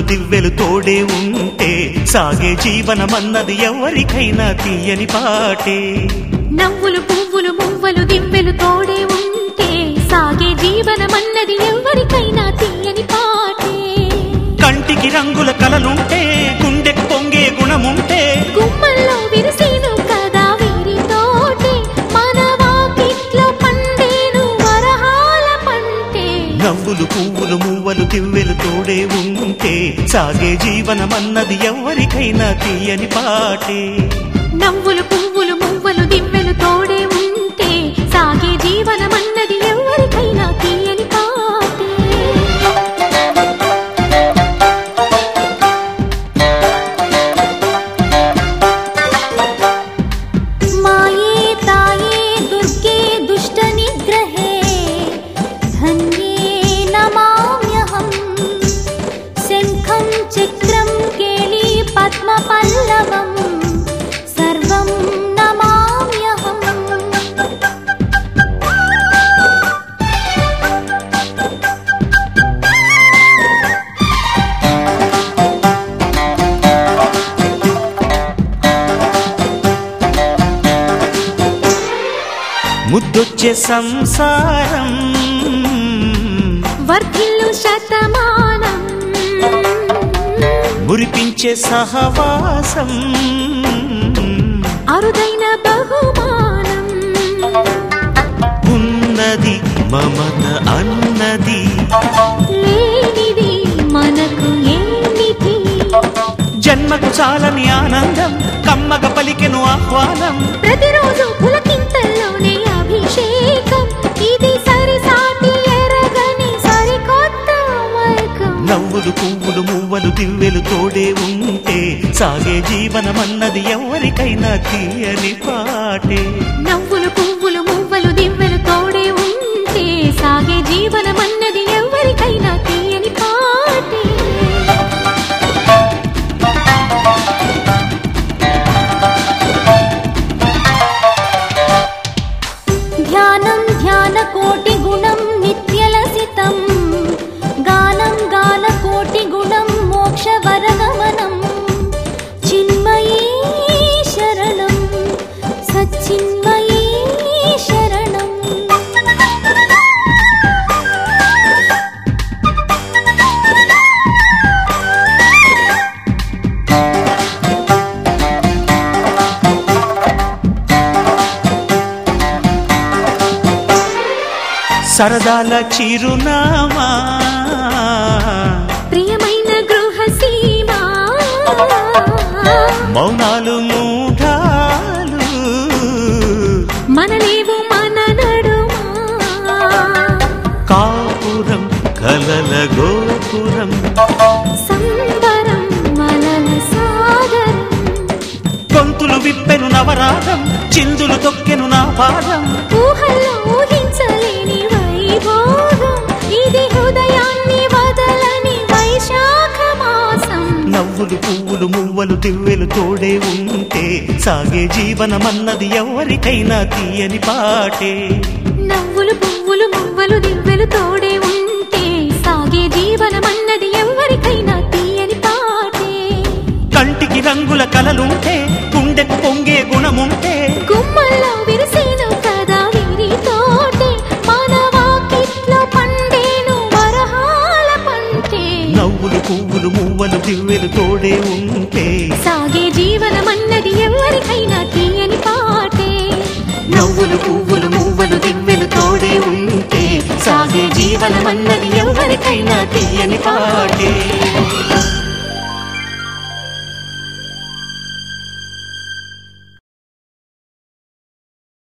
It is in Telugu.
దివ్వెలు తోడే ఉంటే సాగే జీవనమన్నది ఎవరికైనా తీయని పాటే. నవ్వులు పువ్వులు మువ్వలు దివ్వెలు తోడే ఉంటే సాగే జీవనమన్నది ఎవరికైనా తీయని పాటే. కంటికి రంగుల కలలుంటే గుండెకు పొంగే గుణముంటే గుమ్మల్లో విరిసేను కదా వీరితోటే మన వాకిట్లో పండేను వరహాల పంటే. నవ్వులు పువ్వులు మువ్వలు దివ్వెలు తోడే ఉంటే సాగే జీవనమన్నది ఎవరికైనా తీయని పాటే. నవ్వులు పువ్వులు మువ్వలు దివ్వెలు తోడే ఉంటే సాగే జీవనమన్నది ఎవరికైనా తీయని పాటే. మాయే తాయే దుర్గే దుష్ట నిగ్రహే ధన్యే నమామ్యహం. శంఖం చక్రం కేళి పద్మ పల్లవం సర్వం నమామ్యహం. ముద్దొచ్చే సంసారం వర్ధిల్లు శతమానం మురిపించే సహవాసం అరుదైన బహుమానం. ఉన్నది మమత అన్నది లేనిది మనకు ఏమిటి. జన్మకు చాలని ఆనందం కమ్మగ పలికెను ఆహ్వానం. ప్రతిరోజు పులకింతల్లోనే అభిషేకం ఇది సరిసాటి ఎరగని సరికొత్త మైకం. నవ్వులు పువ్వులు మువ్వలు దివ్వెలు తోడే ఉంటే సాగే జీవనమన్నది ఎవరికైనా తీయని పాటే. నవ్వులు పువ్వులు మువ్వలు దివ్వెలు తోడే ఉంటే సాగే జీవనమన్నది ఎవరికైనా తీయని పాటే. ధ్యానం ధ్యాన కోటి గుణం నిత్యలసితం గానం గాన కోటి గుణం మోక్ష వరగమనం. చిన్మయీ శరణం సచ్చిన్మయీ శరణం. సరదాల చిరునామా ప్రియమైన గృహసీమా మౌనాలు మూఢాలు మనలేవు మన నడుమా. కాపురం కలల గోపురం సంబరం మనల సాగరం. గొంతులు విప్పెను నవరాగం చిందులు తొక్కెను నా పాదం. ఊహల్లో ఊహించలేని వైభోగం ఇది హృదయాన్ని వదలని వైశాఖ మాసం. నవ్వులు పువ్వులు మువ్వలు దివ్వెలు తోడే ఉంటే సాగే జీవనమన్నది ఎవరికైనా తీయని పాటే. నవ్వులు పువ్వులు మువ్వలు దివ్వెలు తోడే ఉంటే సాగే జీవనమన్నది ఎవరికైనా తీయని పాటే. కంటికి రంగుల కలలుంటే గుండెకు పొంగే గుణముంటే గుమ్మల్లో విరిసేను కదా వీరితోటే మన వాకిట్లో పండేను వరహాల పంటే. నవ్వులు పువ్వులు మువ్వలు దివ్వెలు తోడే ఉంటే సాగే జీవనమన్నది ఎవరికైనా తీయని పాటే. నవ్వులు పువ్వులు మువ్వలు దివ్వెలు తోడే ఉంటే సాగే జీవనమన్నది ఎవరికైనా తీయని పాటే.